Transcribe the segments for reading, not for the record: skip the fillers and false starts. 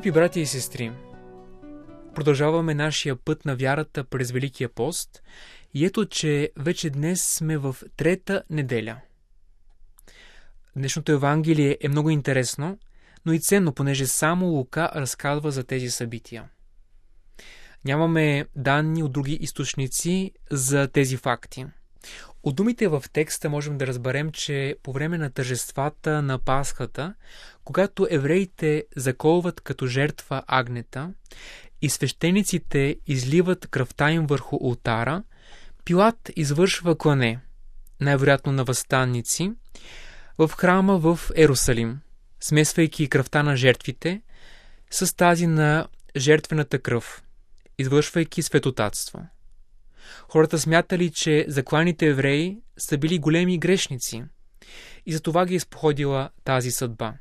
Скъпи братя и сестри, продължаваме нашия път на вярата през Великия пост и ето, че вече днес сме в трета неделя. Днешното Евангелие е много интересно, но и ценно, понеже само Лука разказва за тези събития. Нямаме данни от други източници за тези факти. От думите в текста можем да разберем, че по време на тържествата на Пасхата, когато евреите заколват като жертва агнета и свещениците изливат кръвта им върху олтара, Пилат извършва клане, най-вероятно на въстанници, в храма в Ерусалим, смесвайки кръвта на жертвите с тази на жертвената кръв, извършвайки светотатство. Хората смятали, че закланите евреи са били големи грешници и затова ги е изпоходила тази съдба.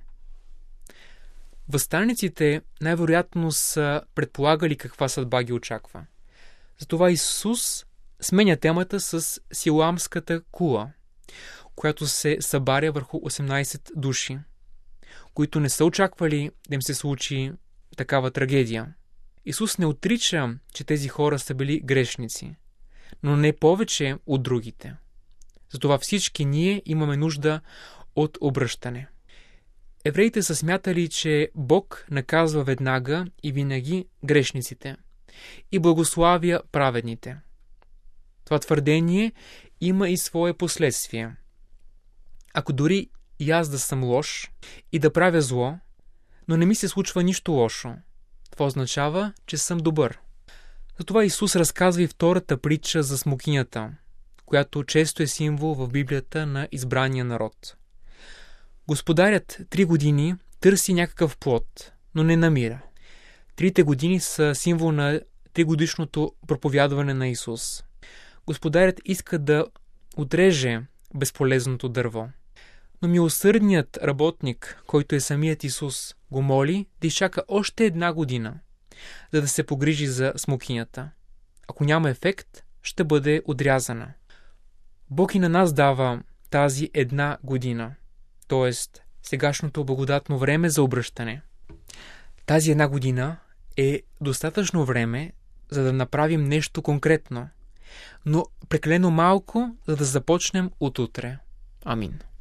Въстаниците най-вероятно са предполагали каква съдба ги очаква. Затова Исус сменя темата с силамската кула, която се събаря върху 18 души, които не са очаквали да им се случи такава трагедия. Исус не отрича, че тези хора са били грешници, но не повече от другите. Затова всички ние имаме нужда от обръщане. Евреите са смятали, че Бог наказва веднага и винаги грешниците и благославя праведните. Това твърдение има и свое последствие. Ако дори и аз да съм лош и да правя зло, но не ми се случва нищо лошо, това означава, че съм добър. Затова Исус разказва и втората притча за смокинята, която често е символ в Библията на избрания народ. Господарят 3 години търси някакъв плод, но не намира. 3 години са символ на 3-годишното проповядване на Исус. Господарят иска да отреже безполезното дърво. Но милосърдният работник, който е самият Исус, го моли да изчака още 1 година, за да се погрижи за смокинята. Ако няма ефект, ще бъде отрязана. Бог и на нас дава тази 1 година, т.е. сегашното благодатно време за обръщане. Тази 1 година е достатъчно време, за да направим нещо конкретно, но прекалено малко, за да започнем от утре. Амин.